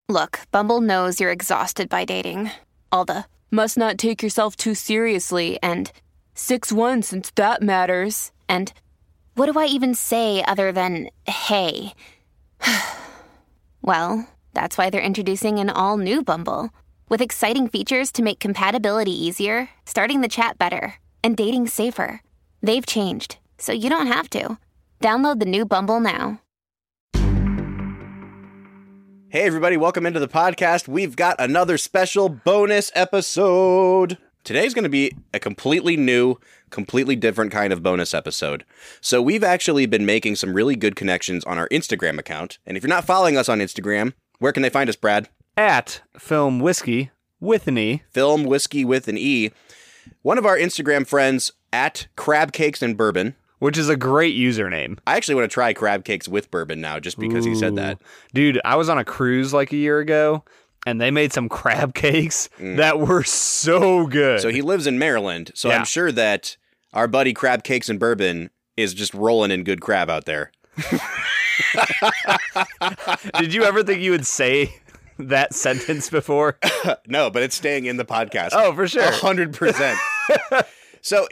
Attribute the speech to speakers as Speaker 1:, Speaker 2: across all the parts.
Speaker 1: Look, Bumble knows you're exhausted by dating. All the must not take yourself too seriously and 6'1" since that matters. And what do I even say other than hey? Well, that's why they're introducing an all-new Bumble with exciting features to make compatibility easier, starting the chat better, and dating safer. They've changed, so you don't have to. Download the new Bumble now.
Speaker 2: Hey everybody, welcome into the podcast. We've got another special bonus episode. Today's going to be a completely new, completely different kind of bonus episode. So we've actually been making some really good connections on our Instagram account. And if you're not following us on Instagram, where can they find us, Brad?
Speaker 3: At Film Whiskey with an E.
Speaker 2: Film Whiskey with an E. One of our Instagram friends at Crab Cakes and Bourbon.
Speaker 3: Which is a great username.
Speaker 2: I actually want to try crab cakes with bourbon now just because he said that.
Speaker 3: Dude, I was on a cruise like a year ago, and they made some crab cakes that were so good.
Speaker 2: So he lives in Maryland, so I'm sure that our buddy Crab Cakes and Bourbon is just rolling in good crab out there.
Speaker 3: Did you ever think you would say that sentence before?
Speaker 2: No, but it's staying in the podcast.
Speaker 3: Oh, for sure.
Speaker 2: 100%. So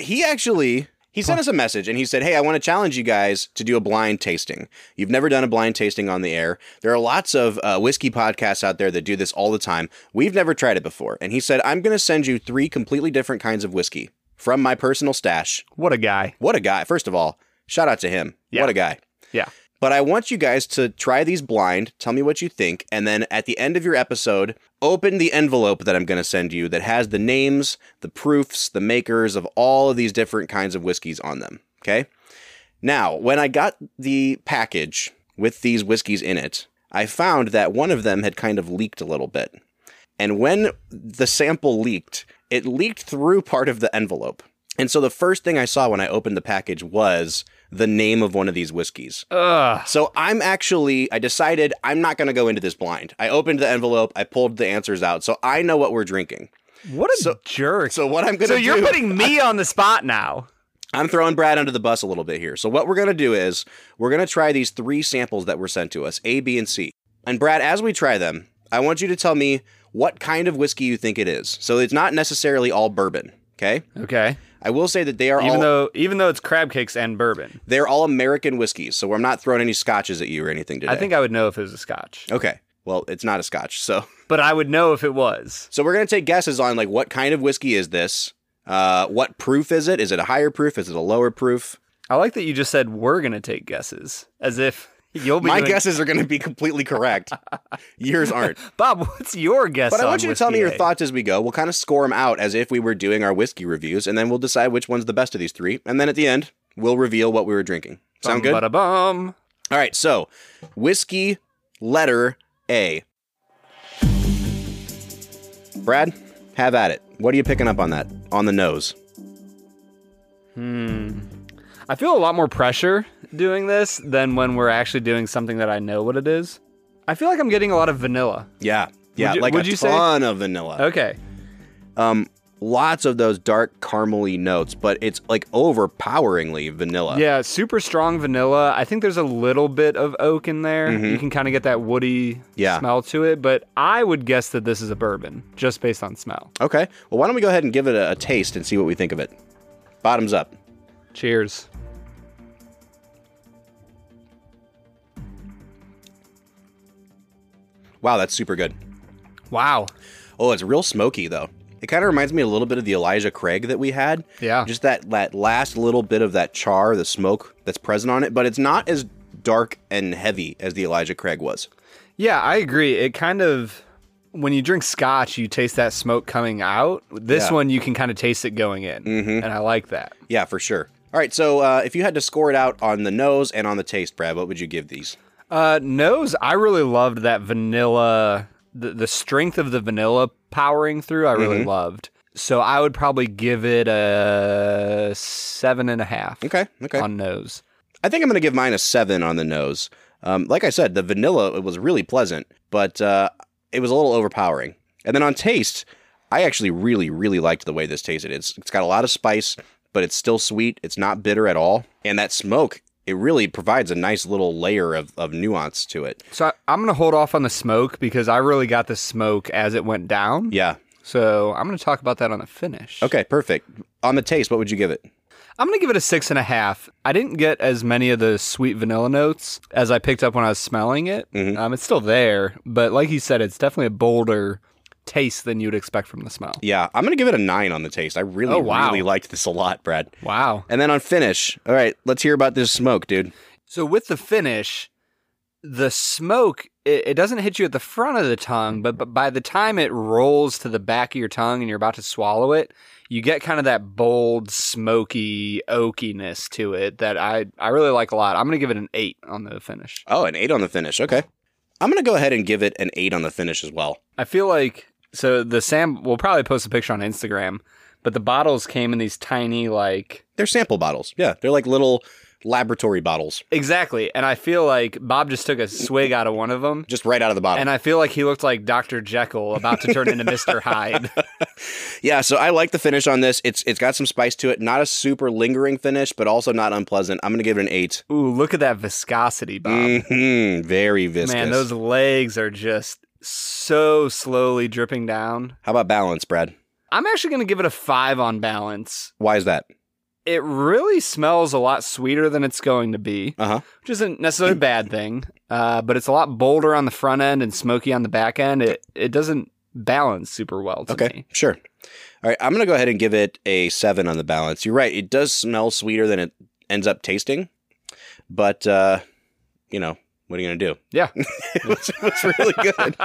Speaker 2: he sent us a message and he said, hey, I want to challenge you guys to do a blind tasting. You've never done a blind tasting on the air. There are lots of whiskey podcasts out there that do this all the time. We've never tried it before. And he said, I'm going to send you 3 completely different kinds of whiskey from my personal stash.
Speaker 3: What a guy.
Speaker 2: What a guy. First of all, shout out to him.
Speaker 3: Yeah.
Speaker 2: What a guy.
Speaker 3: Yeah.
Speaker 2: But I want you guys to try these blind, tell me what you think, and then at the end of your episode, open the envelope that I'm going to send you that has the names, the proofs, the makers of all of these different kinds of whiskeys on them, okay? Now, when I got the package with these whiskeys in it, I found that one of them had kind of leaked a little bit. And when the sample leaked, it leaked through part of the envelope. And so the first thing I saw when I opened the package was the name of one of these whiskeys.
Speaker 3: Ugh.
Speaker 2: So I decided I'm not going to go into this blind. I opened the envelope, I pulled the answers out, so I know what we're drinking.
Speaker 3: What a jerk.
Speaker 2: So what I'm going to do...
Speaker 3: So you're putting me on the spot now.
Speaker 2: I'm throwing Brad under the bus a little bit here. So what we're going to do is we're going to try these 3 samples that were sent to us, A, B, and C. And Brad, as we try them, I want you to tell me what kind of whiskey you think it is. So it's not necessarily all bourbon, okay?
Speaker 3: Okay.
Speaker 2: I will say that they are
Speaker 3: even though it's crab cakes and bourbon.
Speaker 2: They're all American whiskeys, so I'm not throwing any scotches at you or anything today.
Speaker 3: I think I would know if it was a scotch.
Speaker 2: Okay. Well, it's not a scotch, so...
Speaker 3: But I would know if it was.
Speaker 2: So we're going to take guesses on, like, what kind of whiskey is this? What proof is it? Is it a higher proof? Is it a lower proof?
Speaker 3: I like that you just said we're going to take guesses, as if you'll be
Speaker 2: My guesses are going to be completely correct. Yours aren't.
Speaker 3: Bob, what's your guess
Speaker 2: But I want you to tell me your
Speaker 3: A?
Speaker 2: thoughts as we go. We'll kind of score them out as if we were doing our whiskey reviews, and then we'll decide which one's the best of these 3. And then at the end, we'll reveal what we were drinking. Sound good?
Speaker 3: Bum.
Speaker 2: All right, so whiskey letter A. Brad, have at it. What are you picking up on that? On the nose?
Speaker 3: I feel a lot more pressure doing this than when we're actually doing something that I know what it is. I feel like I'm getting a lot of vanilla.
Speaker 2: Yeah,
Speaker 3: Would you say?
Speaker 2: ton of vanilla.
Speaker 3: Okay.
Speaker 2: Lots of those dark caramely notes, but it's like overpoweringly vanilla.
Speaker 3: Yeah, super strong vanilla. I think there's a little bit of oak in there.
Speaker 2: Mm-hmm.
Speaker 3: You can kind of get that woody smell to it, but I would guess that this is a bourbon, just based on smell.
Speaker 2: Okay, well, why don't we go ahead and give it a taste and see what we think of it. Bottoms up.
Speaker 3: Cheers.
Speaker 2: Wow, that's super good.
Speaker 3: Wow.
Speaker 2: Oh, it's real smoky, though. It kind of reminds me a little bit of the Elijah Craig that we had.
Speaker 3: Yeah.
Speaker 2: Just that last little bit of that char, the smoke that's present on it, but it's not as dark and heavy as the Elijah Craig was.
Speaker 3: Yeah, I agree. It kind of, when you drink scotch, you taste that smoke coming out. This one, you can kind of taste it going in, and I like that.
Speaker 2: Yeah, for sure. All right, so if you had to score it out on the nose and on the taste, Brad, what would you give these?
Speaker 3: Nose, I really loved that vanilla, the strength of the vanilla powering through, I really loved. So I would probably give it a 7.5.
Speaker 2: Okay.
Speaker 3: On nose.
Speaker 2: I think I'm going to give mine a 7 on the nose. Like I said, the vanilla, it was really pleasant, but it was a little overpowering. And then on taste, I actually really, really liked the way this tasted. It's got a lot of spice, but it's still sweet. It's not bitter at all. And that smoke it really provides a nice little layer of nuance to it.
Speaker 3: So I'm going to hold off on the smoke because I really got the smoke as it went down.
Speaker 2: Yeah.
Speaker 3: So I'm going to talk about that on the finish.
Speaker 2: Okay, perfect. On the taste, what would you give it?
Speaker 3: I'm going to give it a 6.5. I didn't get as many of the sweet vanilla notes as I picked up when I was smelling it.
Speaker 2: Mm-hmm.
Speaker 3: It's still there, but like you said, it's definitely a bolder taste than you'd expect from the smell.
Speaker 2: Yeah, I'm going to give it a 9 on the taste. I really, really liked this a lot, Brad.
Speaker 3: Wow.
Speaker 2: And then on finish, all right, let's hear about this smoke, dude.
Speaker 3: So with the finish, the smoke, it doesn't hit you at the front of the tongue, but by the time it rolls to the back of your tongue and you're about to swallow it, you get kind of that bold, smoky oakiness to it that I really like a lot. I'm going to give it an 8 on the finish.
Speaker 2: Oh, an 8 on the finish. Okay. I'm going to go ahead and give it an 8 on the finish as well.
Speaker 3: I feel like, so we'll probably post a picture on Instagram, but the bottles came in these tiny, like...
Speaker 2: They're sample bottles. Yeah, they're like little laboratory bottles.
Speaker 3: Exactly. And I feel like Bob just took a swig out of one of them.
Speaker 2: Just right out of the bottle.
Speaker 3: And I feel like he looked like Dr. Jekyll about to turn into Mr. Hyde.
Speaker 2: Yeah, so I like the finish on this. It's got some spice to it. Not a super lingering finish, but also not unpleasant. I'm going to give it an 8.
Speaker 3: Ooh, look at that viscosity, Bob.
Speaker 2: Mm-hmm. Very viscous.
Speaker 3: Man, those legs are just so slowly dripping down.
Speaker 2: How about balance, Brad?
Speaker 3: I'm actually going to give it a 5 on balance.
Speaker 2: Why is that?
Speaker 3: It really smells a lot sweeter than it's going to be, which isn't necessarily a bad thing, but it's a lot bolder on the front end and smoky on the back end. It doesn't balance super well to me.
Speaker 2: Sure. All right, I'm going to go ahead and give it a 7 on the balance. You're right, it does smell sweeter than it ends up tasting, but, you know, what are you going to do?
Speaker 3: Yeah.
Speaker 2: It's really good.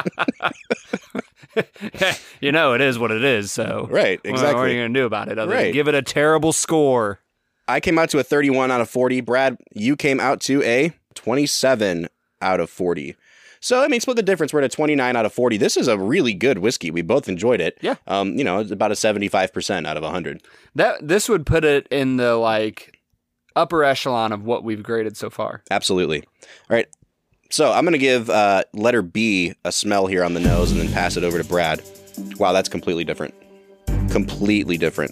Speaker 3: You know, it is what it is, so...
Speaker 2: Right, exactly.
Speaker 3: What are you going to do about it other than give it a terrible score?
Speaker 2: I came out to a 31 out of 40. Brad, you came out to a 27 out of 40. So, I mean, split the difference. We're at a 29 out of 40. This is a really good whiskey. We both enjoyed it.
Speaker 3: Yeah.
Speaker 2: You know, it's about a 75% out of 100.
Speaker 3: This would put it in the, like, upper echelon of what we've graded so far.
Speaker 2: Absolutely. All right. So I'm going to give letter B a smell here on the nose and then pass it over to Brad. Wow, that's completely different. Completely different.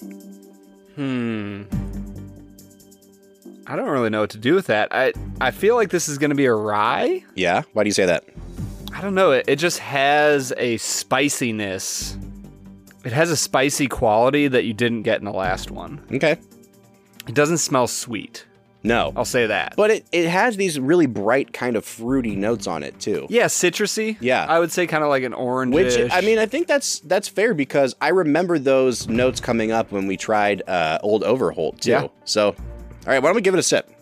Speaker 3: I don't really know what to do with that. I feel like this is going to be a rye.
Speaker 2: Yeah? Why do you say that?
Speaker 3: I don't know. It just has a spiciness. It has a spicy quality that you didn't get in the last one.
Speaker 2: Okay.
Speaker 3: It doesn't smell sweet.
Speaker 2: No.
Speaker 3: I'll say that.
Speaker 2: But it has these really bright kind of fruity notes on it, too.
Speaker 3: Yeah, citrusy.
Speaker 2: Yeah.
Speaker 3: I would say kind of like an orange.
Speaker 2: Which, I mean, I think that's fair because I remember those notes coming up when we tried Old Overholt, too.
Speaker 3: Yeah.
Speaker 2: So, all right, why don't we give it a sip?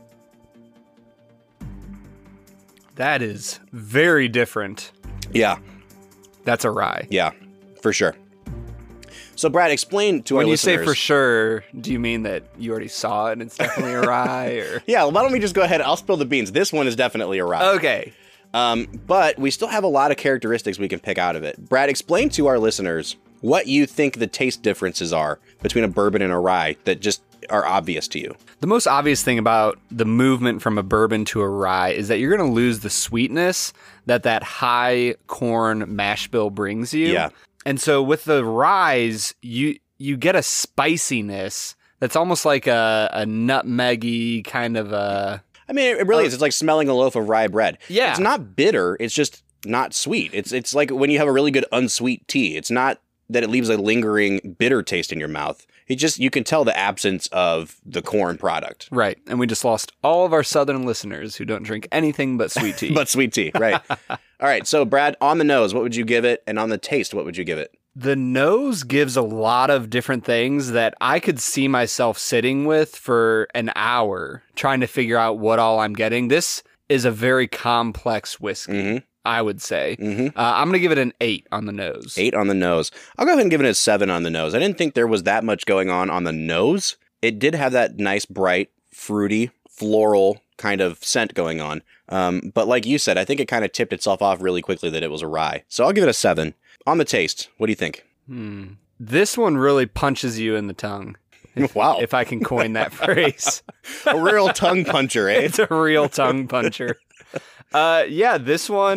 Speaker 3: That is very different.
Speaker 2: Yeah.
Speaker 3: That's a rye.
Speaker 2: Yeah, for sure. So, Brad, explain to our listeners.
Speaker 3: When you say for sure, do you mean that you already saw it and it's definitely a rye? Or?
Speaker 2: Yeah, why don't we just go ahead? I'll spill the beans. This one is definitely a rye.
Speaker 3: Okay.
Speaker 2: But we still have a lot of characteristics we can pick out of it. Brad, explain to our listeners what you think the taste differences are between a bourbon and a rye that just are obvious to you.
Speaker 3: The most obvious thing about the movement from a bourbon to a rye is that you're going to lose the sweetness that high corn mash bill brings you.
Speaker 2: Yeah.
Speaker 3: And so with the ryes, you get a spiciness that's almost like a nutmeggy kind of a...
Speaker 2: I mean, it really is. It's like smelling a loaf of rye bread.
Speaker 3: Yeah.
Speaker 2: It's not bitter. It's just not sweet. It's like when you have a really good unsweet tea. It's not that it leaves a lingering bitter taste in your mouth. You can tell the absence of the corn product.
Speaker 3: Right. And we just lost all of our southern listeners who don't drink anything but sweet tea.
Speaker 2: But sweet tea, right. All right. So, Brad, on the nose, what would you give it? And on the taste, what would you give it?
Speaker 3: The nose gives a lot of different things that I could see myself sitting with for an hour trying to figure out what all I'm getting. This is a very complex whiskey, I would say. I'm going to give it an 8 on the nose.
Speaker 2: 8 on the nose. I'll go ahead and give it a 7 on the nose. I didn't think there was that much going on the nose. It did have that nice, bright, fruity, floral kind of scent going on. But like you said, I think it kind of tipped itself off really quickly that it was a rye. So I'll give it a 7. On the taste, what do you think?
Speaker 3: This one really punches you in the tongue.
Speaker 2: Wow.
Speaker 3: If I can coin that phrase.
Speaker 2: A real tongue puncher, eh?
Speaker 3: It's a real tongue puncher. Yeah, this one,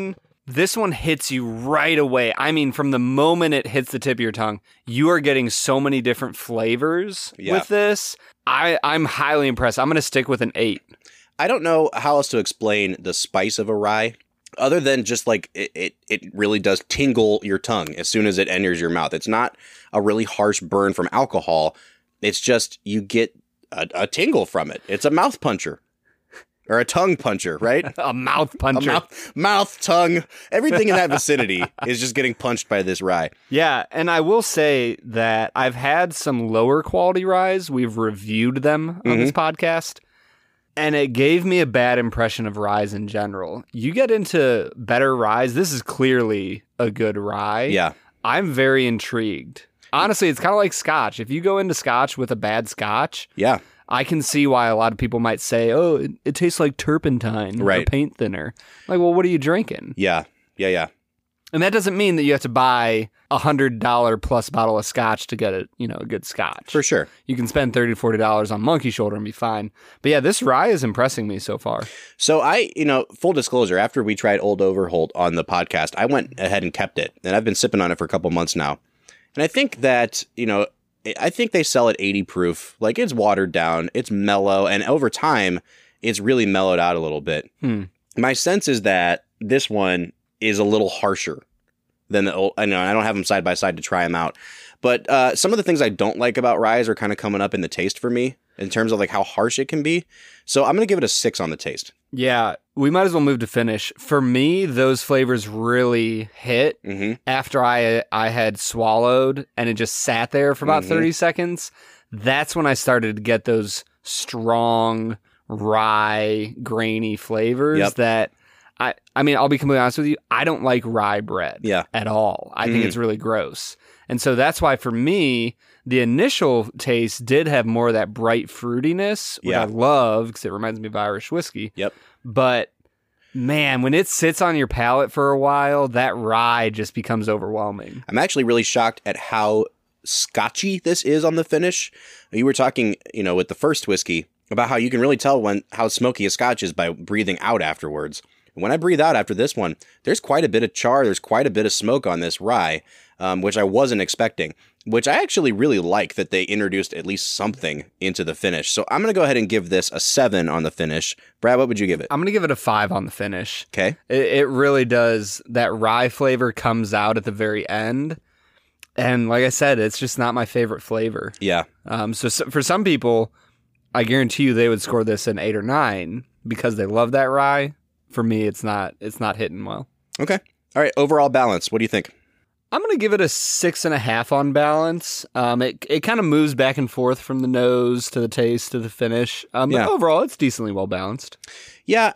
Speaker 3: This one hits you right away. I mean, from the moment it hits the tip of your tongue, you are getting so many different flavors with this. I'm highly impressed. I'm going to stick with an 8.
Speaker 2: I don't know how else to explain the spice of a rye, other than just like it really does tingle your tongue as soon as it enters your mouth. It's not a really harsh burn from alcohol. It's just you get a tingle from it. It's a mouth puncher. Or a tongue puncher, right?
Speaker 3: A mouth puncher.
Speaker 2: Mouth, tongue. Everything in that vicinity is just getting punched by this rye.
Speaker 3: Yeah, and I will say that I've had some lower quality ryes. We've reviewed them on this podcast. And it gave me a bad impression of ryes in general. You get into better ryes. This is clearly a good rye.
Speaker 2: Yeah.
Speaker 3: I'm very intrigued. Honestly, it's kind of like scotch. If you go into scotch with a bad scotch,
Speaker 2: yeah,
Speaker 3: I can see why a lot of people might say, oh, it tastes like turpentine or paint thinner. Like, well, what are you drinking?
Speaker 2: Yeah.
Speaker 3: And that doesn't mean that you have to buy $100 plus bottle of scotch to get a good scotch.
Speaker 2: For sure.
Speaker 3: You can spend $30 to $40 on Monkey Shoulder and be fine. But yeah, this rye is impressing me so far.
Speaker 2: So full disclosure, after we tried Old Overholt on the podcast, I went ahead and kept it. And I've been sipping on it for a couple months now. And I think that, I think they sell at 80 proof. Like, it's watered down, it's mellow, and over time, it's really mellowed out a little bit. My sense is that this one is a little harsher than the old. I don't have them side by side to try them out. But some of the things I don't like about ryes are kind of coming up in the taste for me in terms of like how harsh it can be. So I'm going to give it a 6 on the taste.
Speaker 3: Yeah, we might as well move to finish. For me, those flavors really hit after I had swallowed and it just sat there for about 30 seconds. That's when I started to get those strong rye, grainy flavors that I mean, I'll be completely honest with you. I don't like rye bread at all. I think it's really gross. And so that's why for me, the initial taste did have more of that bright fruitiness, which I love because it reminds me of Irish whiskey.
Speaker 2: Yep.
Speaker 3: But man, when it sits on your palate for a while, that rye just becomes overwhelming.
Speaker 2: I'm actually really shocked at how scotchy this is on the finish. You were talking, with the first whiskey about how you can really tell how smoky a scotch is by breathing out afterwards. When I breathe out after this one, there's quite a bit of char, there's quite a bit of smoke on this rye, which I wasn't expecting, which I actually really like that they introduced at least something into the finish. So I'm going to go ahead and give this a 7 on the finish. Brad, what would you give it?
Speaker 3: I'm going to give it a 5 on the finish.
Speaker 2: Okay.
Speaker 3: It really does. That rye flavor comes out at the very end. And like I said, it's just not my favorite flavor.
Speaker 2: Yeah.
Speaker 3: So for some people, I guarantee you they would score this an 8 or 9 because they love that rye. For me, it's not hitting well. Okay.
Speaker 2: All right. Overall balance. What do you think?
Speaker 3: I'm going to give it a 6.5 on balance. It kind of moves back and forth from the nose to the taste to the finish. But overall, it's decently well balanced.
Speaker 2: Yeah.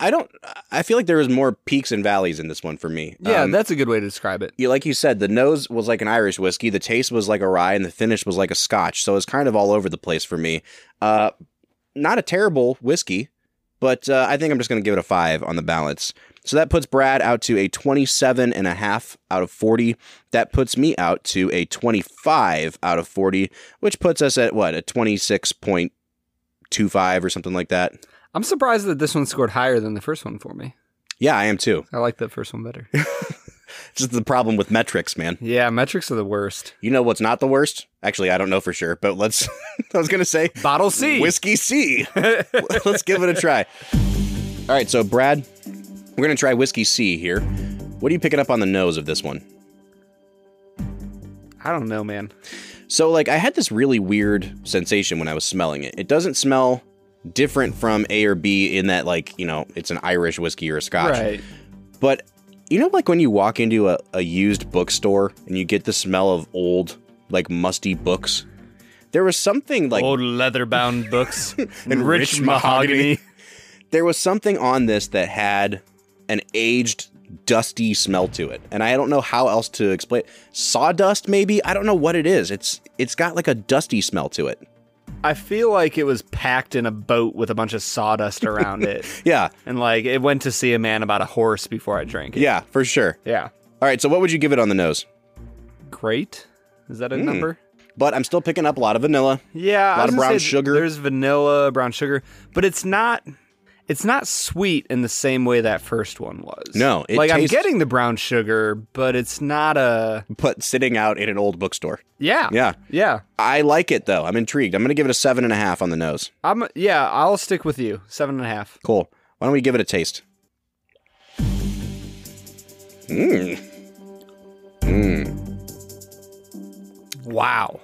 Speaker 2: I feel like there was more peaks and valleys in this one for me.
Speaker 3: Yeah, that's a good way to describe it.
Speaker 2: Like you said, the nose was like an Irish whiskey. The taste was like a rye and the finish was like a scotch. So it's kind of all over the place for me. Not a terrible whiskey. But I think I'm just going to give it a 5 on the balance. So that puts Brad out to a 27.5 out of 40. That puts me out to a 25 out of 40, which puts us at, a 26.25 or something like that.
Speaker 3: I'm surprised that this one scored higher than the first one for me.
Speaker 2: Yeah, I am too.
Speaker 3: I like the first one better.
Speaker 2: Just the problem with metrics, man.
Speaker 3: Yeah, metrics are the worst.
Speaker 2: You know what's not the worst? Actually, I don't know for sure, but I was going to say...
Speaker 3: Bottle C.
Speaker 2: Whiskey C. Let's give it a try. All right, so Brad, we're going to try Whiskey C here. What are you picking up on the nose of this one?
Speaker 3: I don't know, man.
Speaker 2: So, I had this really weird sensation when I was smelling it. It doesn't smell different from A or B in that, it's an Irish whiskey or a scotch.
Speaker 3: Right.
Speaker 2: But... when you walk into a used bookstore and you get the smell of old, musty books? There was something
Speaker 3: old leather-bound books
Speaker 2: and rich mahogany. There was something on this that had an aged, dusty smell to it. And I don't know how else to explain it. Sawdust, maybe? I don't know what it is. It's got a dusty smell to it.
Speaker 3: I feel like it was packed in a boat with a bunch of sawdust around it.
Speaker 2: Yeah.
Speaker 3: And it went to see a man about a horse before I drank it.
Speaker 2: Yeah, for sure.
Speaker 3: Yeah.
Speaker 2: All right, so what would you give it on the nose?
Speaker 3: Great. Is that a number?
Speaker 2: But I'm still picking up a lot of vanilla.
Speaker 3: Yeah.
Speaker 2: A lot of brown sugar.
Speaker 3: There's vanilla, brown sugar. But it's not It's not sweet in the same way that first one was.
Speaker 2: No, it
Speaker 3: like
Speaker 2: tastes-
Speaker 3: I'm getting the brown sugar, but it's not a.
Speaker 2: But sitting out in an old bookstore.
Speaker 3: Yeah.
Speaker 2: Yeah. I like it, though. I'm intrigued. I'm going to give it a 7.5 on the nose.
Speaker 3: I'll stick with you. 7.5.
Speaker 2: Cool. Why don't we give it a taste?
Speaker 3: Wow.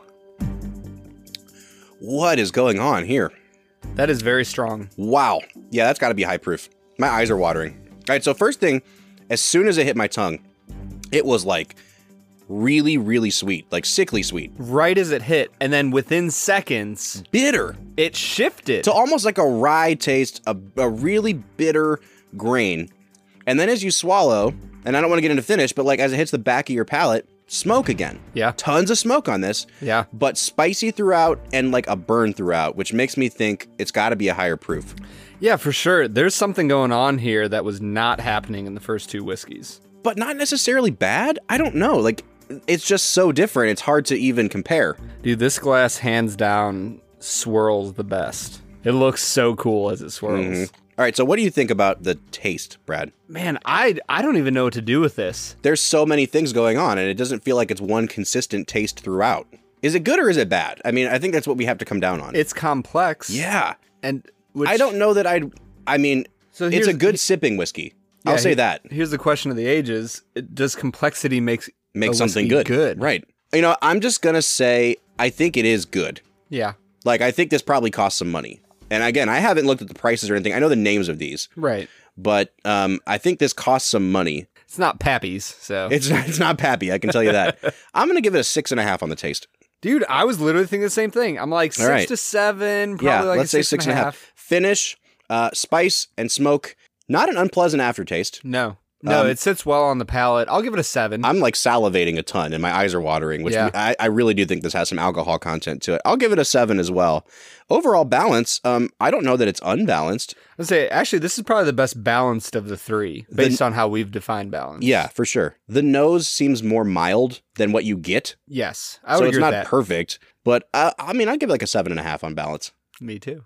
Speaker 2: What is going on here?
Speaker 3: That is very strong.
Speaker 2: Wow. Yeah, that's got to be high proof. My eyes are watering. All right, so first thing, as soon as it hit my tongue, it was like really, really sweet, like sickly sweet.
Speaker 3: Right as it hit, and then within seconds,
Speaker 2: Bitter.
Speaker 3: it shifted.
Speaker 2: To almost like a rye taste, a really bitter grain. And then as you swallow, and I don't want to get into finish, but like as it hits the back of your palate, smoke again.
Speaker 3: Yeah.
Speaker 2: Tons of smoke on this.
Speaker 3: Yeah.
Speaker 2: But spicy throughout and like a burn throughout, which makes me think it's got to be a higher proof.
Speaker 3: Yeah, for sure. There's something going on here that was not happening in the first two whiskeys.
Speaker 2: But not necessarily bad. I don't know. Like, it's just so different. It's hard to even compare.
Speaker 3: Dude, this glass hands down swirls the best. It looks so cool as it swirls.
Speaker 2: All right, so what do you think about the taste, Brad?
Speaker 3: Man, I don't even know what to do with this.
Speaker 2: There's so many things going on, and it doesn't feel like it's one consistent taste throughout. Is it good or is it bad? I mean, I think that's what we have to come down on.
Speaker 3: It's complex.
Speaker 2: Yeah.
Speaker 3: And
Speaker 2: I don't know that I mean,
Speaker 3: So
Speaker 2: it's a good sipping whiskey. I'll say that.
Speaker 3: Here's the question of the ages. Does complexity make
Speaker 2: something
Speaker 3: whiskey
Speaker 2: good. Right. You know, I'm just going to say I think it is good.
Speaker 3: Yeah.
Speaker 2: Like, I think this probably costs some money. And again, I haven't looked at the prices or anything. I know the names of these.
Speaker 3: Right.
Speaker 2: But I think this costs some money.
Speaker 3: It's not Pappy's, so.
Speaker 2: It's not Pappy, I can tell you that. I'm going to give it a 6.5 on the taste.
Speaker 3: Dude, I was literally thinking the same thing. I'm like 6 to 7, probably
Speaker 2: Yeah,
Speaker 3: like
Speaker 2: let's
Speaker 3: a
Speaker 2: say
Speaker 3: 6.5.
Speaker 2: Finish, spice, and smoke. Not an unpleasant aftertaste.
Speaker 3: No, it sits well on the palate. I'll give it a 7.
Speaker 2: I'm like salivating a ton and my eyes are watering, which
Speaker 3: Yeah.
Speaker 2: I really do think this has some alcohol content to it. I'll give it a 7 as well. Overall balance, I don't know that it's unbalanced.
Speaker 3: I'd say, actually, this is probably the best balanced of the three, based on how we've defined balance.
Speaker 2: Yeah, for sure. The nose seems more mild than what you get.
Speaker 3: Yes, I would
Speaker 2: So it's
Speaker 3: agree
Speaker 2: not
Speaker 3: with that.
Speaker 2: perfect, but I mean, I'd give it like a 7.5 on balance.
Speaker 3: Me too.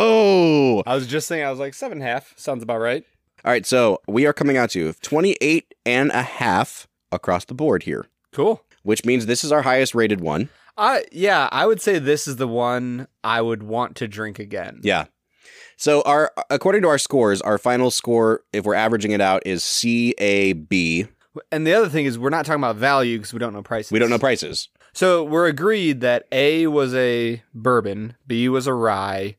Speaker 2: Oh!
Speaker 3: I was just saying, I was like 7.5. Sounds about right.
Speaker 2: All right, so we are coming out to 28.5 across the board here,
Speaker 3: Cool.
Speaker 2: which means this is our highest rated one.
Speaker 3: Yeah, I would say this is the one I would want to drink again.
Speaker 2: Yeah. So according to our scores, our final score, if we're averaging it out, is CAB.
Speaker 3: And the other thing is, we're not talking about value because we don't know prices.
Speaker 2: We don't know prices.
Speaker 3: So we're agreed that A was a bourbon, B was a rye,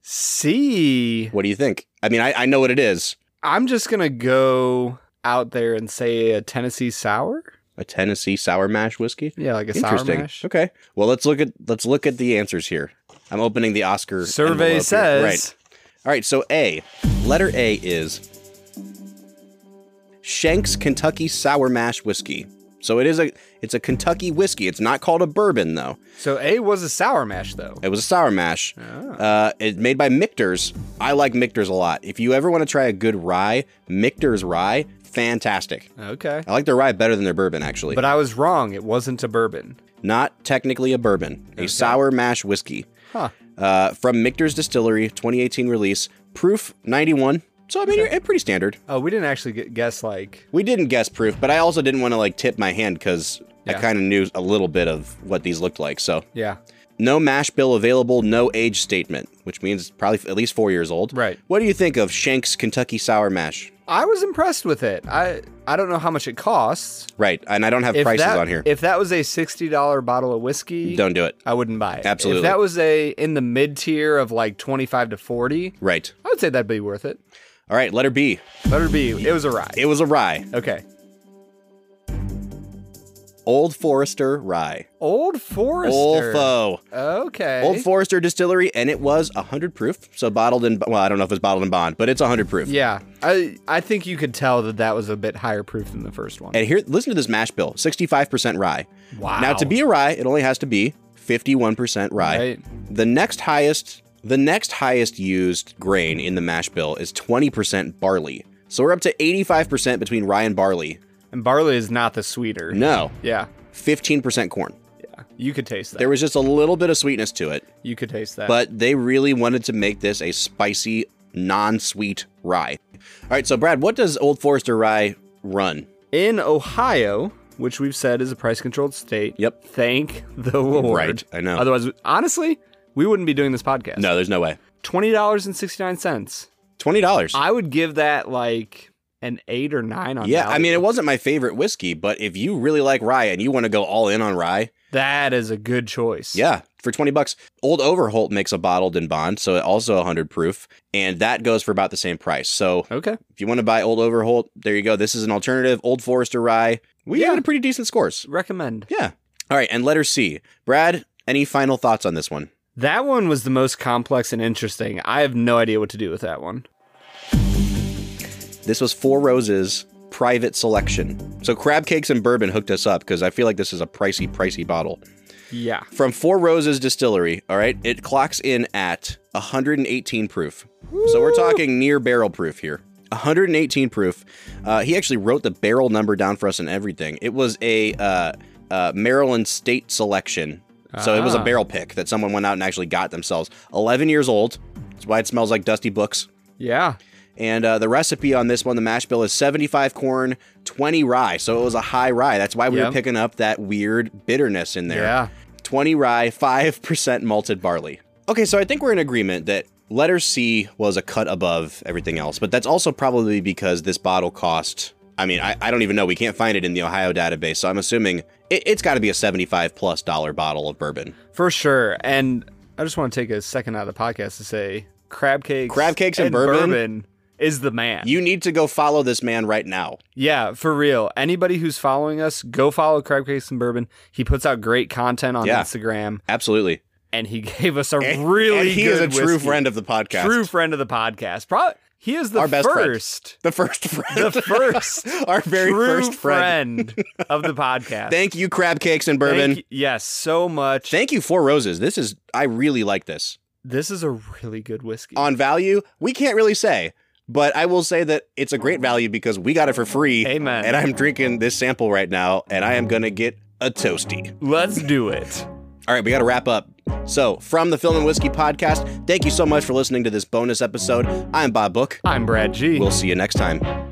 Speaker 3: C.
Speaker 2: What do you think? I mean, I know what it is.
Speaker 3: I'm just gonna go out there and say a Tennessee sour.
Speaker 2: A Tennessee sour mash whiskey.
Speaker 3: Yeah, like a sour
Speaker 2: Interesting.
Speaker 3: mash.
Speaker 2: Okay. Well, let's look at the answers here. I'm opening the Oscar
Speaker 3: Survey
Speaker 2: envelope
Speaker 3: says.
Speaker 2: here. Right. All right. So letter A is Shank's Kentucky Sour Mash Whiskey. So it's a Kentucky whiskey. It's not called a bourbon though.
Speaker 3: So A was a sour mash, though.
Speaker 2: It was a sour mash. It's made by Michter's. I like Michter's a lot. If you ever want to try a good rye, Michter's rye, fantastic.
Speaker 3: Okay.
Speaker 2: I like their rye better than their bourbon, actually.
Speaker 3: But I was wrong. It wasn't a bourbon.
Speaker 2: Not technically a bourbon. A sour mash whiskey.
Speaker 3: Huh.
Speaker 2: From Michter's Distillery, 2018 release. Proof 91. So, I mean, you're pretty standard.
Speaker 3: Oh, we didn't actually guess, like...
Speaker 2: We didn't guess proof, but I also didn't want to, like, tip my hand because I
Speaker 3: Yeah.
Speaker 2: kind of knew a little bit of what these looked like. So,
Speaker 3: Yeah.
Speaker 2: no mash bill available, no age statement, which means probably at least 4 years old.
Speaker 3: Right.
Speaker 2: What do you think of Shank's Kentucky Sour Mash?
Speaker 3: I was impressed with it. I don't know how much it costs.
Speaker 2: Right, and I don't have prices on here.
Speaker 3: If that was a $60 bottle of whiskey,
Speaker 2: Don't do it.
Speaker 3: I wouldn't buy it.
Speaker 2: Absolutely.
Speaker 3: If that was in the mid tier of like 25 to 40,
Speaker 2: Right.
Speaker 3: I would say that'd be worth it.
Speaker 2: All right, letter B.
Speaker 3: Letter B, it was a rye.
Speaker 2: It was a rye.
Speaker 3: Okay.
Speaker 2: Old Forester Rye.
Speaker 3: Old Forester.
Speaker 2: Olfo.
Speaker 3: Okay.
Speaker 2: Old Forester Distillery, and it was 100 proof. So bottled in, well, I don't know if it's bottled in bond, but it's 100 proof.
Speaker 3: Yeah. I think you could tell that was a bit higher proof than the first one.
Speaker 2: And here, listen to this mash bill, 65% rye.
Speaker 3: Wow.
Speaker 2: Now, to be a rye, it only has to be 51% rye.
Speaker 3: Right.
Speaker 2: The next highest used grain in the mash bill is 20% barley. So we're up to 85% between rye and barley.
Speaker 3: And barley is not the sweeter.
Speaker 2: No,
Speaker 3: Yeah.
Speaker 2: 15% corn.
Speaker 3: Yeah. You could taste that.
Speaker 2: There was just a little bit of sweetness to it,
Speaker 3: You could taste that.
Speaker 2: but they really wanted to make this a spicy, non-sweet rye. All right, so Brad, what does Old Forester rye run?
Speaker 3: In Ohio, which we've said is a price-controlled state.
Speaker 2: Yep.
Speaker 3: Thank the Lord.
Speaker 2: Right, I know.
Speaker 3: Otherwise, honestly, we wouldn't be doing this podcast.
Speaker 2: No, there's no way.
Speaker 3: $20.69.
Speaker 2: $20.
Speaker 3: I would give that like an 8 or 9 on
Speaker 2: Yeah,
Speaker 3: value.
Speaker 2: I mean, it wasn't my favorite whiskey, but if you really like rye and you want to go all in on rye,
Speaker 3: that is a good choice.
Speaker 2: yeah, for $20. Old Overholt makes a bottled in bond, so also 100 proof, and that goes for about the same price. So
Speaker 3: Okay.
Speaker 2: if you want to buy Old Overholt, there you go. This is an alternative. Old Forester rye. We
Speaker 3: Yeah.
Speaker 2: got a pretty decent scores.
Speaker 3: Recommend.
Speaker 2: Yeah. All right, and letter C. Brad, any final thoughts on this one?
Speaker 3: That one was the most complex and interesting. I have no idea what to do with that one.
Speaker 2: This was Four Roses Private Selection. So Crab Cakes and Bourbon hooked us up because I feel like this is a pricey bottle.
Speaker 3: Yeah.
Speaker 2: From Four Roses Distillery, all right? It clocks in at 118 proof. So we're talking near barrel proof here. 118 proof. He actually wrote the barrel number down for us and everything. It was a Maryland State Selection. So it was a barrel pick that someone went out and actually got themselves. 11 years old. That's why it smells like dusty books.
Speaker 3: Yeah.
Speaker 2: And the recipe on this one, the mash bill, is 75 corn, 20 rye. So it was a high rye. That's why we were picking up that weird bitterness in there.
Speaker 3: Yeah.
Speaker 2: 20 rye, 5% malted barley. Okay, so I think we're in agreement that letter C was a cut above everything else. But that's also probably because this bottle cost, I mean, I don't even know. We can't find it in the Ohio database. So I'm assuming it's got to be a $75+ bottle of bourbon.
Speaker 3: For sure. And I just want to take a second out of the podcast to say Crab Cakes
Speaker 2: and bourbon
Speaker 3: is the man.
Speaker 2: You need to go follow this man right now.
Speaker 3: Yeah, for real. Anybody who's following us, go follow Crab Cakes and Bourbon. He puts out great content on Instagram.
Speaker 2: Absolutely.
Speaker 3: And he gave us a really
Speaker 2: and he
Speaker 3: good
Speaker 2: is a true
Speaker 3: whiskey.
Speaker 2: friend of the podcast.
Speaker 3: True friend of the podcast. He is the
Speaker 2: Our best
Speaker 3: first.
Speaker 2: The first friend.
Speaker 3: The first.
Speaker 2: Our very
Speaker 3: true
Speaker 2: first friend
Speaker 3: of the podcast.
Speaker 2: Thank you, Crab Cakes and Bourbon.
Speaker 3: Yes, so much.
Speaker 2: Thank you, Four Roses. I really like this.
Speaker 3: This is a really good whiskey.
Speaker 2: On value, we can't really say. But I will say that it's a great value because we got it for free.
Speaker 3: Amen.
Speaker 2: And I'm drinking this sample right now, and I am going to get a toasty.
Speaker 3: Let's do it.
Speaker 2: All right, we got to wrap up. So, from the Film and Whiskey Podcast, thank you so much for listening to this bonus episode. I'm Bob Book.
Speaker 3: I'm Brad G.
Speaker 2: We'll see you next time.